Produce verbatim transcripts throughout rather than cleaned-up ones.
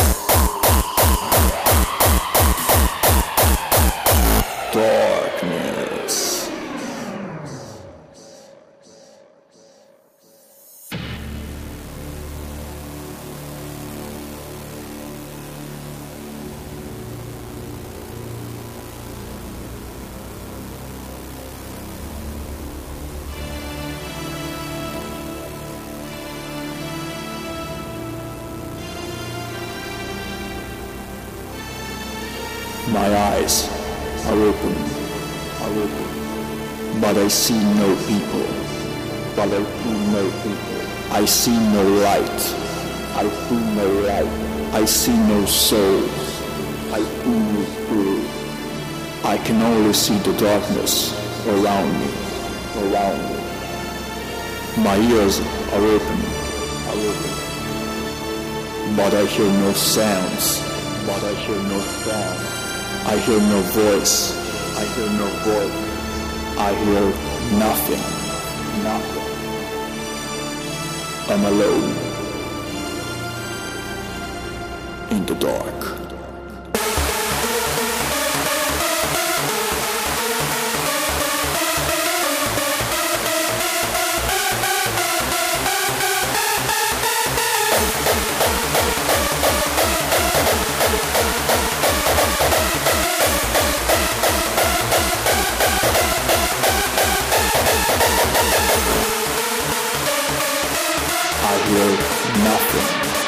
Darkness. My eyes are open, are open, but I see no people, but I see no people. I see no light, I see no light. I see no souls, I see no spirit. I can only see the darkness around me, around me. My ears are open, are open, but I hear no sounds, but I hear no sounds. I hear no voice, I hear no voice, I hear nothing, nothing. I'm alone in the dark. I hear nothing.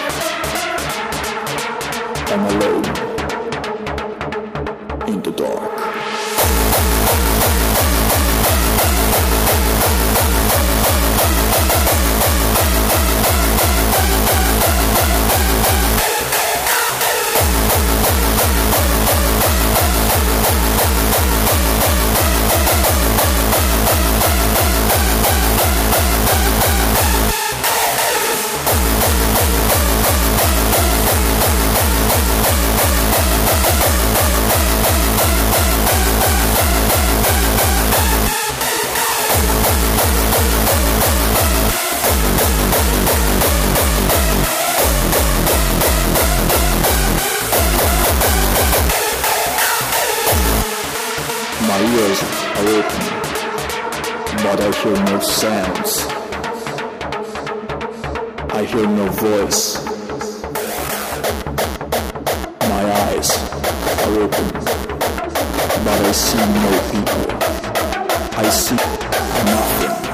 I'm alone in the dark. My ears are open, but I hear no sounds. I hear no voice. My eyes are open, but I see no people. I see nothing.